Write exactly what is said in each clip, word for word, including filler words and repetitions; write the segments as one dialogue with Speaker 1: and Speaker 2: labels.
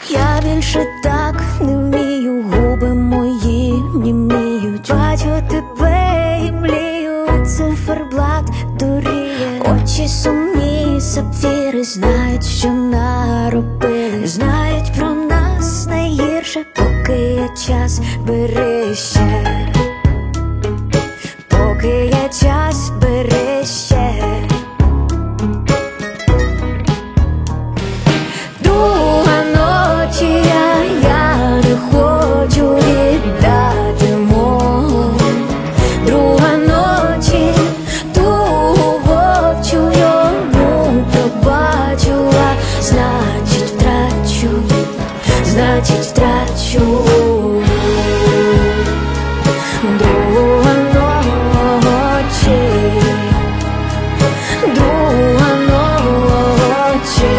Speaker 1: Я більше так не вмію, губи мої німіють. Бачу тебе і млію, циферблат дуріє. Очі сумні, сапфіри знають, що наробили. Знають про нас найгірше, поки є час, бери ще. Поки є час, бери ще. Друга ночі я, я не хочу віддати мого. Друга ночі ту вовчу йому пробачила. Значить втрачу, значить втрачу. Друга ночі, друга ночі.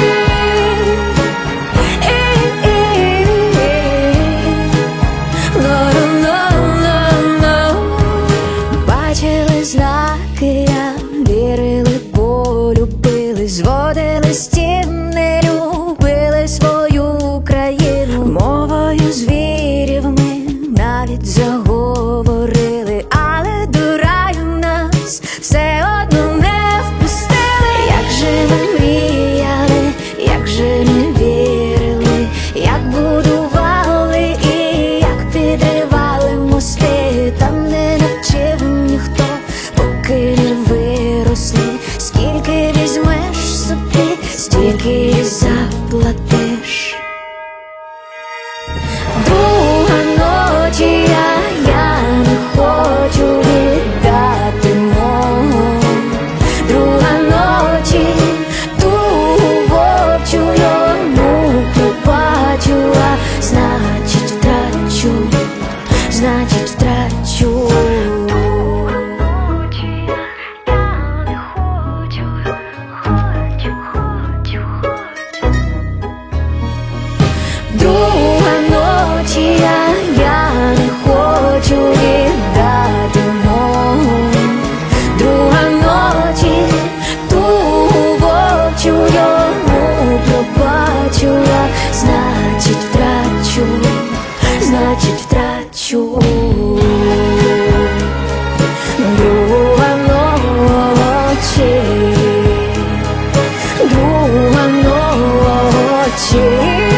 Speaker 1: Бачили знаки, вірили, полюбили, зводили стіни, любили свою країну. Мовою звірів ми навіть заговорили, але до раю нас все одно не впустили. Як же ми мріяли, як же ми вірили, як будували і як підривали мости. Там не навчив ніхто, поки не виросли. Скільки візьмеш собі, стільки і заплатиш. Друга ночі я, я не хочу віддати мого. Друга ночі ту вовчу йому пробачила. Значить втрачу, значить втрачу. Друга ночі я, я не хочу віддати мого. Друга ночі ту вовчу йому пробачила. Значить втрачу, значить втрачу. Друга ночі, друга ночі.